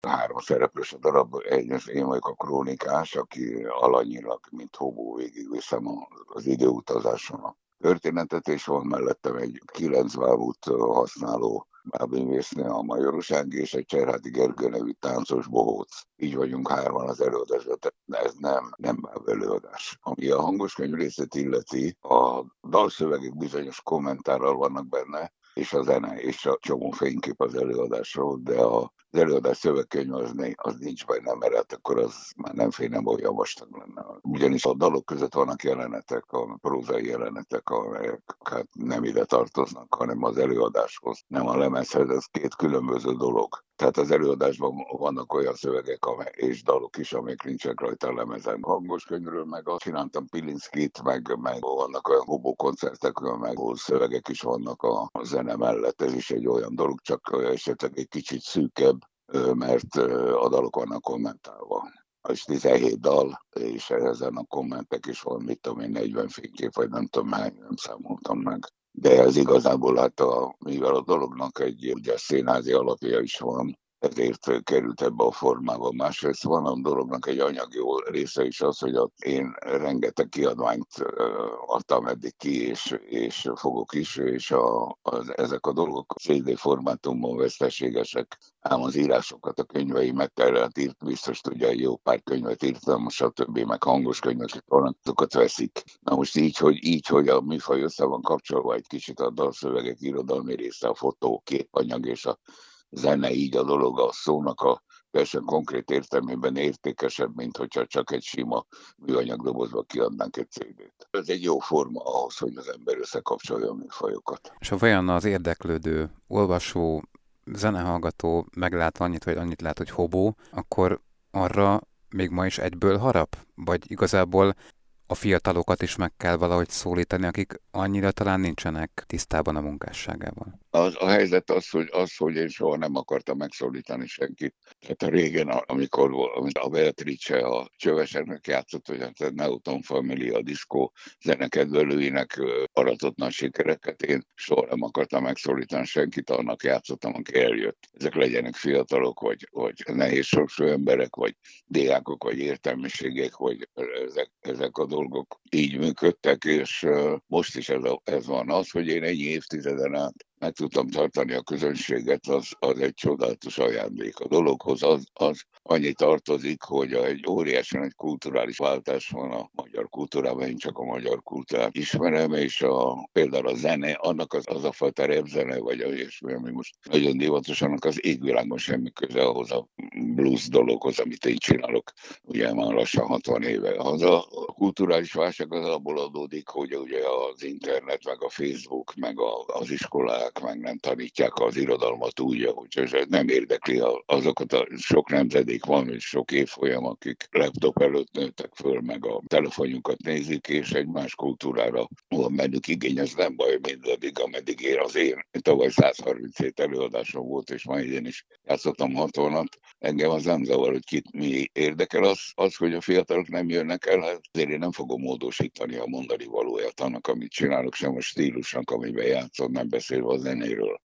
Három szereplős a darab, én vagyok a krónikás, aki alanyilag, mint hobó végigviszem az időutazáson a történetet, és van mellettem egy 9 válút használó bábművésznő, a Majoros Ági, és egy Cserháti Gergő nevű táncos bohóc. Így vagyunk hárman az előadásban, tehát ez nem báb előadás. Ami a hangoskönyv részét illeti, a dalszövegek bizonyos kommentárral vannak benne, és a zene, és a csomó fénykép az előadásról, de az előadás szövegkönyv az nincs benne, mert hát akkor az már nem fél, nem olyan vastag lenne. Ugyanis a dalok között vannak jelenetek, a prózai jelenetek, amelyek hát nem ide tartoznak, hanem az előadáshoz, nem a lemezhez, ez két különböző dolog. Tehát az előadásban vannak olyan szövegek és dalok is, amik nincsenek rajta a lemezen. Hangos könyvről meg azt csináltam Pilinszkit, meg vannak olyan hobó koncertek, meg szövegek is vannak a zene mellett. Ez is egy olyan dolog, csak esetleg egy kicsit szűkebb, mert a dalok vannak kommentálva. És 17 dal, és ezen a kommentek is van, mit tudom én, 40 fénykép, vagy nem tudom hány, nem számoltam meg. De ez igazából hát mivel a dolognak egy ugye színházi alapja is van, ezért került ebbe a formába. Másrészt van a dolognak egy anyagi része is az, hogy én rengeteg kiadványt adtam eddig ki, és fogok is, és ezek a dolgok CD formátumban veszteségesek, ám az írásokat, a könyveimet tehát írt, biztos tudja, jó pár könyvet írtam, stb. Meg hangos könyveket vannak, azokat veszik. Na most így, hogy a műfaj össze van kapcsolva egy kicsit a dalszövegek irodalmi része, a fotó, képanyag és a zene, így a dolog a szónak a teljesen konkrét értelmében értékesebb, mint hogyha csak egy sima műanyagdobozba kiadnánk egy CD-t. Ez egy jó forma ahhoz, hogy az ember összekapcsolja a műfajokat. És ha vajon az érdeklődő, olvasó, zenehallgató meglát annyit, vagy annyit lát, hogy hobó, akkor arra még ma is egyből harap? Vagy igazából a fiatalokat is meg kell valahogy szólítani, akik annyira talán nincsenek tisztában a munkásságával? A helyzet hogy én soha nem akartam megszólítani senkit. Tehát a régen, amikor a Beatrice a Csöveseknek játszott, hogy a Newton Family a diszkó zenekedvelőinek aratott nagy sikereket, én soha nem akartam megszólítani senkit, annak játszottam, aki eljött. Ezek legyenek fiatalok, vagy nehéz sorsú emberek, vagy diákok, vagy értelmiségek, vagy ezek a dolgok így működtek, és most is ez van. Az, hogy én egy évtizeden át meg tudtam tartani a közönséget, az egy csodálatos ajándék. A dologhoz az annyi tartozik, hogy egy óriási nagy kulturális váltás van a magyar kultúrában, én csak a magyar kultúrát ismerem, és például a zene, annak az a fajta repzene, vagy ilyesmi, ami most nagyon divatos, annak az égvilágon semmi köze ahhoz a blues dologhoz, amit én csinálok, ugye már lassan 60 éve. Az a kulturális válság az abból adódik, hogy ugye az internet, meg a Facebook, meg az iskolák, meg nem tanítják az irodalmat úgy, hogy nem érdekli azokat a sok nemzedék van, és sok évfolyam, akik laptop előtt nőttek föl, meg a telefonjukat nézik, és egy más kultúrára van bennük igény, ez nem baj mindaddig, ameddig ér az én. Tavaly 137 előadásom volt, és ma idén is játszottam 60-at. Engem az nem zavar, hogy kit mi érdekel, az, hogy a fiatalok nem jönnek el, hát azért én nem fogom módosítani a mondani valóját annak, amit csinálok, sem a stílusnak, amiben játszom, nem beszélve a zenéről.